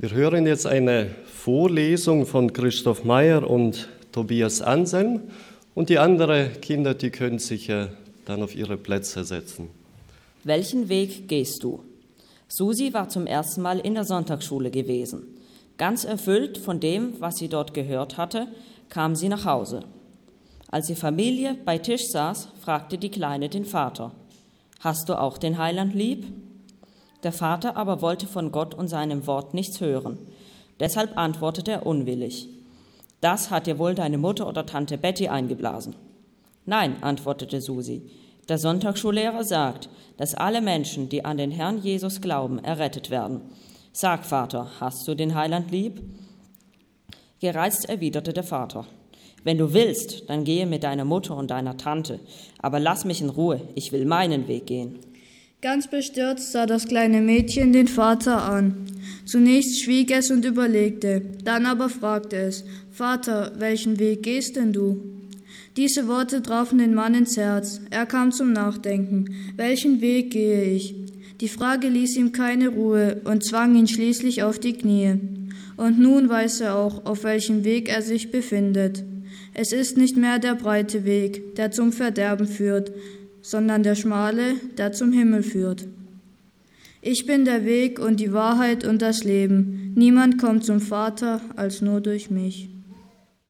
Wir hören jetzt eine Vorlesung von Christoph Meyer und Tobias Anselm und die anderen Kinder, die können sich dann auf ihre Plätze setzen. Welchen Weg gehst du? Susi war zum ersten Mal in der Sonntagsschule gewesen. Ganz erfüllt von dem, was sie dort gehört hatte, kam sie nach Hause. Als die Familie bei Tisch saß, fragte die Kleine den Vater: Hast du auch den Heiland lieb? Der Vater aber wollte von Gott und seinem Wort nichts hören. Deshalb antwortete er unwillig: Das hat dir wohl deine Mutter oder Tante Betty eingeblasen. Nein, antwortete Susi. Der Sonntagsschullehrer sagt, dass alle Menschen, die an den Herrn Jesus glauben, errettet werden. Sag, Vater, hast du den Heiland lieb? Gereizt erwiderte der Vater: Wenn du willst, dann gehe mit deiner Mutter und deiner Tante, aber lass mich in Ruhe, ich will meinen Weg gehen. Ganz bestürzt sah das kleine Mädchen den Vater an. Zunächst schwieg es und überlegte, dann aber fragte es: Vater, welchen Weg gehst denn du? Diese Worte trafen den Mann ins Herz. Er kam zum Nachdenken. Welchen Weg gehe ich? Die Frage ließ ihm keine Ruhe und zwang ihn schließlich auf die Knie. Und nun weiß er auch, auf welchem Weg er sich befindet. Es ist nicht mehr der breite Weg, der zum Verderben führt, sondern der schmale, der zum Himmel führt. Ich bin der Weg und die Wahrheit und das Leben. Niemand kommt zum Vater als nur durch mich.